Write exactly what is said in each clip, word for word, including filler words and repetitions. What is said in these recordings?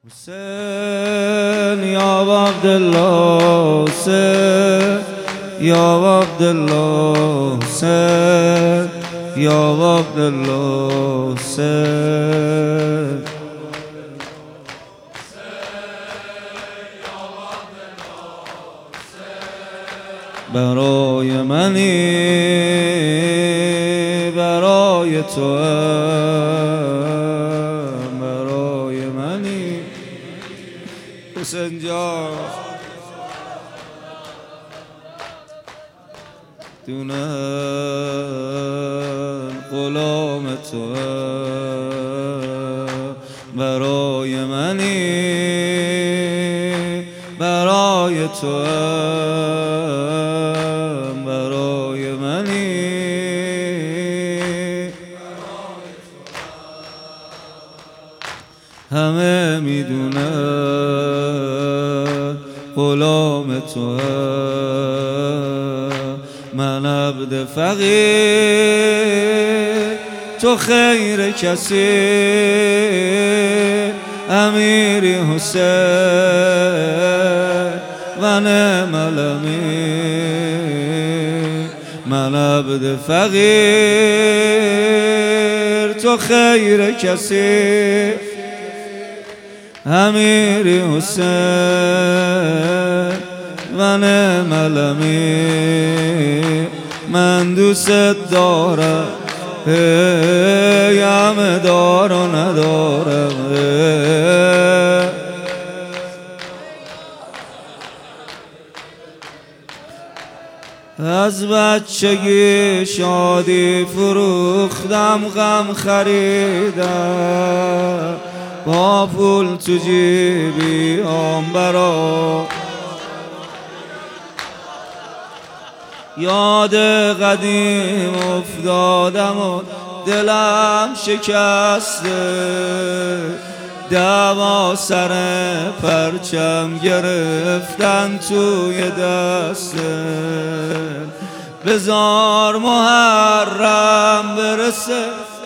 حسین یا عبدالله حسین یا عبدالله حسین یا عبدالله حسین برای منی برای تو برای منی حسین جان دونم غلام تو برای منی برای تو برای منی همه میدونن غلام تو من عبد فقیر تو خیر کسی امیری حسین و نعم الامیر من عبد فقیر تو خیر کسی امیری حسین و نعم الامیر من دوست دارم همه دار و ندارم از بچگی شادی فروختم غم خریدم با پول تو جیبی هم برا یاد قدیم افتادم و دلم شکسته دوا سر پرچم گرفتن توی دسته بزار محرم برسه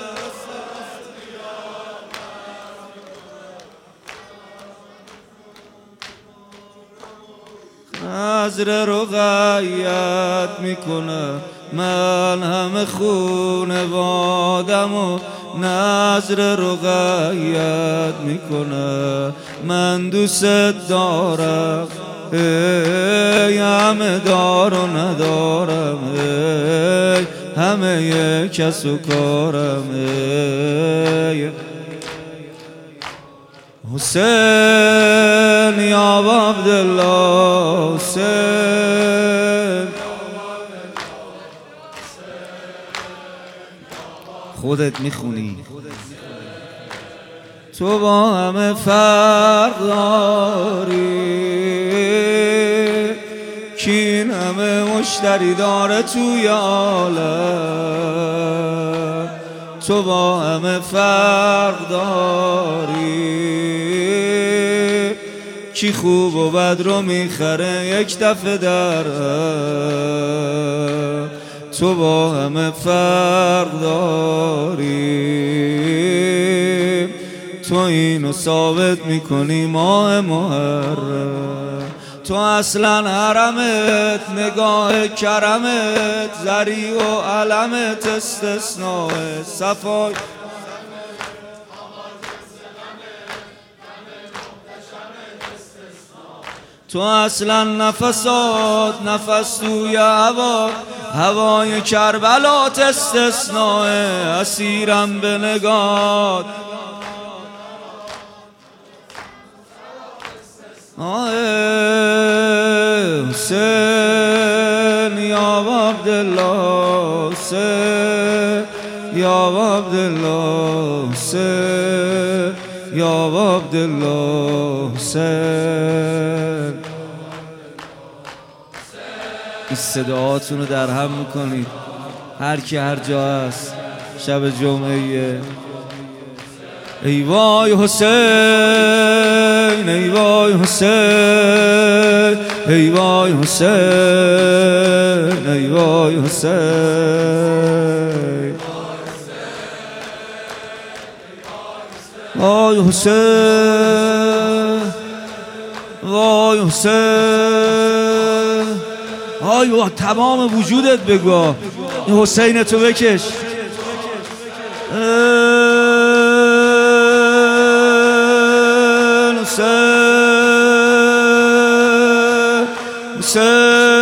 نظر رقیت میکنه من همه خونوادم و نظر رقیت میکنه من دوست دارم ای همه دار و ندارم ای همه یک کس و کارم ای حسین یا عبدالله حسین خودت میخونی تو با همه فرق داری کین همه مشتری داره توی عالم تو با همه فرق داری کی خوب و بد رو میخره یک دفعه در تو با همه فرق داری تو اینو ثابت میکنی ماه محرم تو اصلا حرمت نگاه کرمت زری و علمت استثناء صفای تو اصلا نفسات نفس توی هوا هوای کربلات استثناء اسیرم به نگات آه حسین یا عبدالله حسین یا عبدالله حسین یا عبدالله حسین این صداهاتون رو در هم میکنید هر کی هر جا هست شب جمعه ای وای حسین ای وای حسین ای وای حسین ای وای حسین آی حسین آی حسین، آی با تمام وجودت بگو این حسین تو بکش. حسین حسین